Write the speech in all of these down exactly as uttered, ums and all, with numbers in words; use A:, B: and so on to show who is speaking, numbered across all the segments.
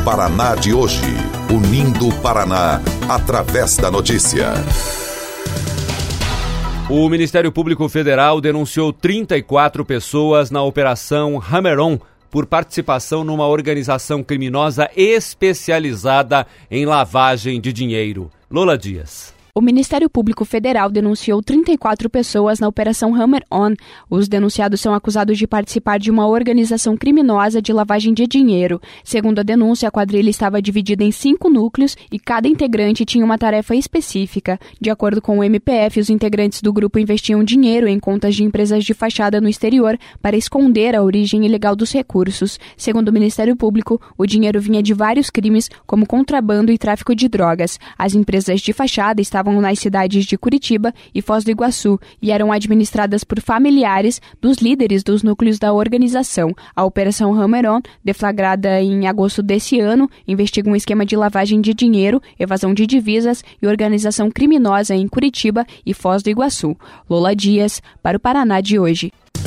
A: Paraná de hoje. Unindo o Paraná através da notícia.
B: O Ministério Público Federal denunciou trinta e quatro pessoas na Operação Hammer-On por participação numa organização criminosa especializada em lavagem de dinheiro. Lola Dias.
C: O Ministério Público Federal denunciou trinta e quatro pessoas na Operação Hammer-On. Os denunciados são acusados de participar de uma organização criminosa de lavagem de dinheiro. Segundo a denúncia, a quadrilha estava dividida em cinco núcleos e cada integrante tinha uma tarefa específica. De acordo com o M P F, os integrantes do grupo investiam dinheiro em contas de empresas de fachada no exterior para esconder a origem ilegal dos recursos. Segundo o Ministério Público, o dinheiro vinha de vários crimes, como contrabando e tráfico de drogas. As empresas de fachada estavam estavam nas cidades de Curitiba e Foz do Iguaçu e eram administradas por familiares dos líderes dos núcleos da organização. A Operação Hammer-On, deflagrada em agosto desse ano, investiga um esquema de lavagem de dinheiro, evasão de divisas e organização criminosa em Curitiba e Foz do Iguaçu. Lola Dias, para o Paraná de hoje.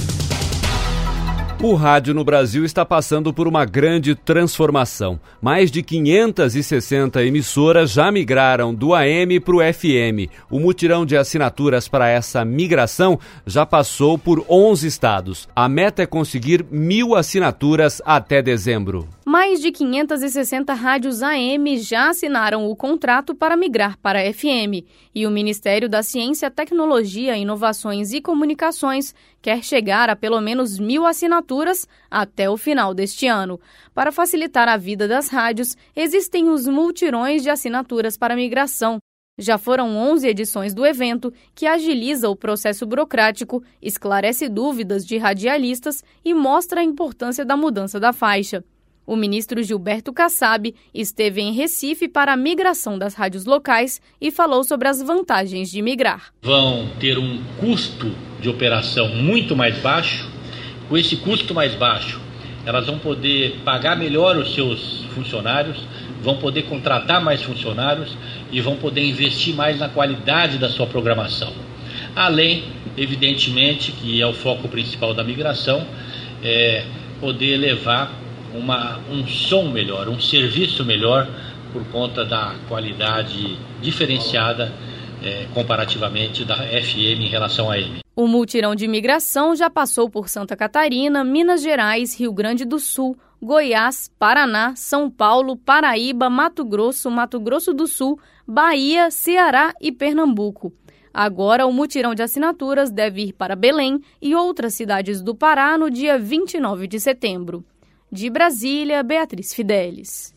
B: O rádio no Brasil está passando por uma grande transformação. Mais de quinhentas e sessenta emissoras já migraram do A M para o F M. O mutirão de assinaturas para essa migração já passou por onze estados. A meta é conseguir mil assinaturas até dezembro.
D: Mais de quinhentas e sessenta rádios A M já assinaram o contrato para migrar para F M. E o Ministério da Ciência, Tecnologia, Inovações e Comunicações quer chegar a pelo menos mil assinaturas até o final deste ano. Para facilitar a vida das rádios, existem os multirões de assinaturas para migração. Já foram onze edições do evento, que agiliza o processo burocrático, esclarece dúvidas de radialistas e mostra a importância da mudança da faixa. O ministro Gilberto Kassab esteve em Recife para a migração das rádios locais e falou sobre as vantagens de migrar.
E: Vão ter um custo de operação muito mais baixo. Com esse custo mais baixo, elas vão poder pagar melhor os seus funcionários, vão poder contratar mais funcionários e vão poder investir mais na qualidade da sua programação. Além, evidentemente, que é o foco principal da migração, é poder levar Uma, um som melhor, um serviço melhor por conta da qualidade diferenciada é, comparativamente da F M em relação à A M.
D: O mutirão de migração já passou por Santa Catarina, Minas Gerais, Rio Grande do Sul, Goiás, Paraná, São Paulo, Paraíba, Mato Grosso, Mato Grosso do Sul, Bahia, Ceará e Pernambuco. Agora, o mutirão de assinaturas deve ir para Belém e outras cidades do Pará no dia vinte e nove de setembro. De Brasília, Beatriz Fidelis.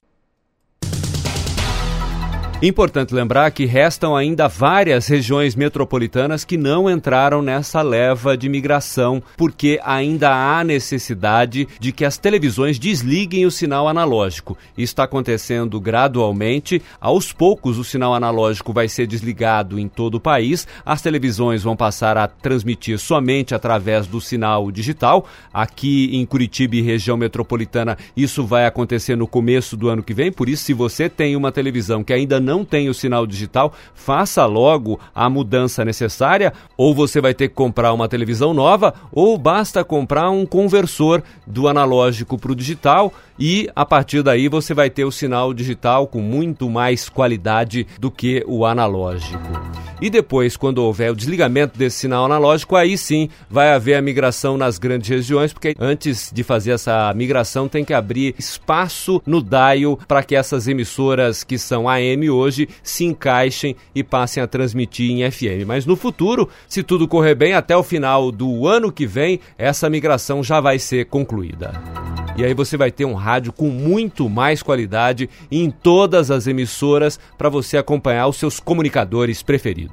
B: Importante lembrar que restam ainda várias regiões metropolitanas que não entraram nessa leva de migração, porque ainda há necessidade de que as televisões desliguem o sinal analógico. Isso está acontecendo gradualmente. Aos poucos, o sinal analógico vai ser desligado em todo o país. As televisões vão passar a transmitir somente através do sinal digital. Aqui em Curitiba e região metropolitana, isso vai acontecer no começo do ano que vem. Por isso, se você tem uma televisão que ainda não não tem o sinal digital, faça logo a mudança necessária, ou você vai ter que comprar uma televisão nova, ou basta comprar um conversor do analógico para o digital e a partir daí você vai ter o sinal digital com muito mais qualidade do que o analógico. E depois, quando houver o desligamento desse sinal analógico, aí sim vai haver a migração nas grandes regiões, porque antes de fazer essa migração tem que abrir espaço no dial para que essas emissoras que são A M hoje se encaixem e passem a transmitir em F M. Mas no futuro, se tudo correr bem, até o final do ano que vem, essa migração já vai ser concluída. E aí você vai ter um rádio com muito mais qualidade em todas as emissoras para você acompanhar os seus comunicadores preferidos.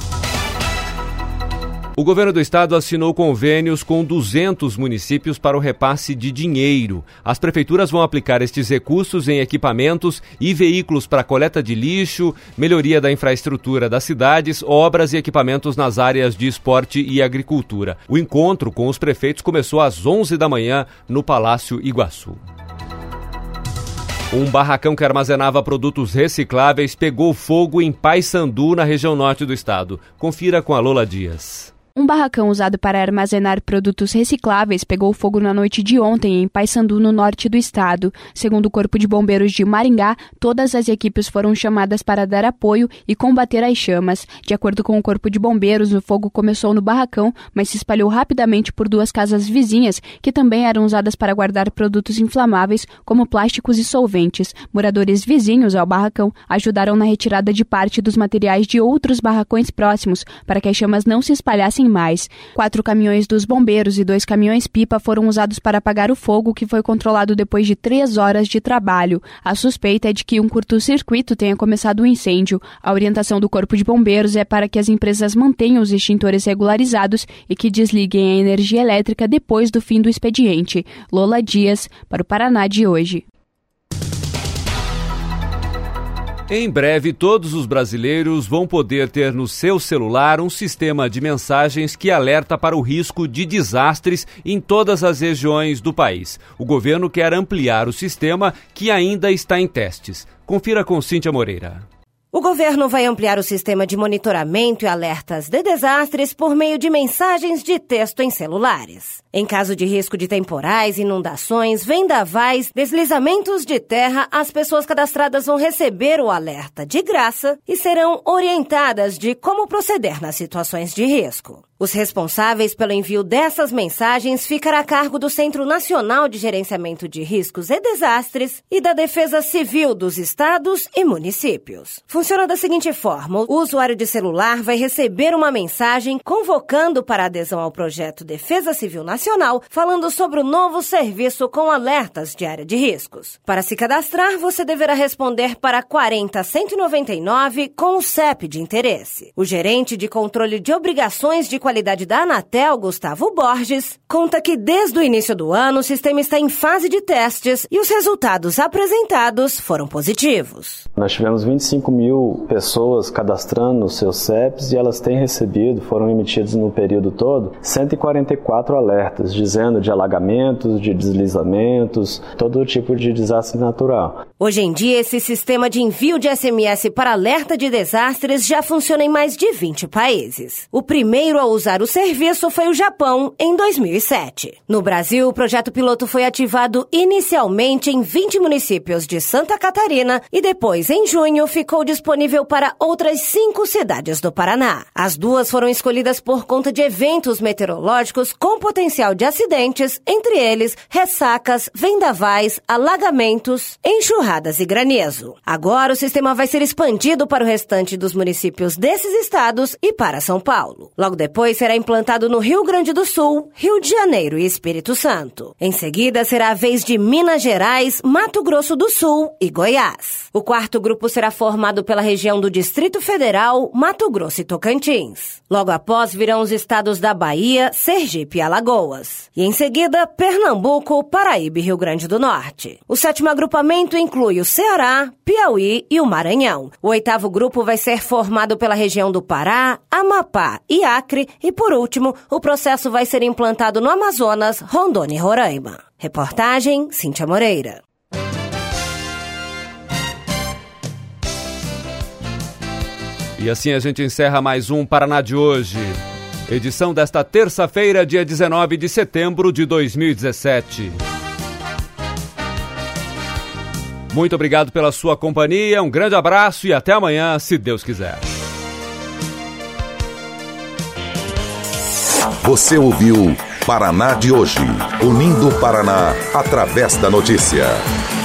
B: O governo do estado assinou convênios com duzentos municípios para o repasse de dinheiro. As prefeituras vão aplicar estes recursos em equipamentos e veículos para coleta de lixo, melhoria da infraestrutura das cidades, obras e equipamentos nas áreas de esporte e agricultura. O encontro com os prefeitos começou às onze da manhã no Palácio Iguaçu. Um barracão que armazenava produtos recicláveis pegou fogo em Paissandu, na região norte do estado. Confira com a Lola Dias.
C: Um barracão usado para armazenar produtos recicláveis pegou fogo na noite de ontem em Paysandu, no norte do estado. Segundo o Corpo de Bombeiros de Maringá, todas as equipes foram chamadas para dar apoio e combater as chamas. De acordo com o Corpo de Bombeiros, o fogo começou no barracão, mas se espalhou rapidamente por duas casas vizinhas, que também eram usadas para guardar produtos inflamáveis, como plásticos e solventes. Moradores vizinhos ao barracão ajudaram na retirada de parte dos materiais de outros barracões próximos, para que as chamas não se espalhassem mais. Quatro caminhões dos bombeiros e dois caminhões-pipa foram usados para apagar o fogo, que foi controlado depois de três horas de trabalho. A suspeita é de que um curto-circuito tenha começado o incêndio. A orientação do Corpo de Bombeiros é para que as empresas mantenham os extintores regularizados e que desliguem a energia elétrica depois do fim do expediente. Lola Dias, para o Paraná de hoje.
B: Em breve, todos os brasileiros vão poder ter no seu celular um sistema de mensagens que alerta para o risco de desastres em todas as regiões do país. O governo quer ampliar o sistema, que ainda está em testes. Confira com Cíntia Moreira.
F: O governo vai ampliar o sistema de monitoramento e alertas de desastres por meio de mensagens de texto em celulares. Em caso de risco de temporais, inundações, vendavais, deslizamentos de terra, as pessoas cadastradas vão receber o alerta de graça e serão orientadas de como proceder nas situações de risco. Os responsáveis pelo envio dessas mensagens ficarão a cargo do Centro Nacional de Gerenciamento de Riscos e Desastres e da Defesa Civil dos estados e municípios. Funciona da seguinte forma: o usuário de celular vai receber uma mensagem convocando para adesão ao projeto Defesa Civil Nacional, falando sobre o novo serviço com alertas de área de riscos. Para se cadastrar, você deverá responder para quarenta cento e noventa e nove com o C E P de interesse. O gerente de controle de obrigações de qualidade da Anatel, Gustavo Borges, conta que desde o início do ano o sistema está em fase de testes e os resultados apresentados foram positivos.
G: Nós tivemos vinte e cinco mil pessoas cadastrando os seus C E Ps e elas têm recebido, foram emitidos no período todo, cento e quarenta e quatro alertas, dizendo de alagamentos, de deslizamentos, todo tipo de desastre natural.
F: Hoje em dia, esse sistema de envio de S M S para alerta de desastres já funciona em mais de vinte países. O primeiro a usar o serviço foi o Japão, em dois mil e sete. No Brasil, o projeto piloto foi ativado inicialmente em vinte municípios de Santa Catarina e depois, em junho, ficou disponível para outras cinco cidades do Paraná. As duas foram escolhidas por conta de eventos meteorológicos com potencial de acidentes, entre eles ressacas, vendavais, alagamentos, enxurradas e granizo. Agora, o sistema vai ser expandido para o restante dos municípios desses estados e para São Paulo. Logo depois, será implantado no Rio Grande do Sul, Rio de Janeiro e Espírito Santo. Em seguida, será a vez de Minas Gerais, Mato Grosso do Sul e Goiás. O quarto grupo será formado pela região do Distrito Federal, Mato Grosso e Tocantins. Logo após, virão os estados da Bahia, Sergipe e Alagoas. E em seguida, Pernambuco, Paraíba e Rio Grande do Norte. O sétimo agrupamento inclui o Ceará, Piauí e o Maranhão. O oitavo grupo vai ser formado pela região do Pará, Amapá e Acre. E, por último, o processo vai ser implantado no Amazonas, Rondônia e Roraima. Reportagem, Cíntia Moreira.
B: E assim a gente encerra mais um Paraná de hoje. Edição desta terça-feira, dia dezenove de setembro de dois mil e dezessete. Muito obrigado pela sua companhia, um grande abraço e até amanhã, se Deus quiser.
A: Você ouviu Paraná de hoje, unindo o Paraná através da notícia.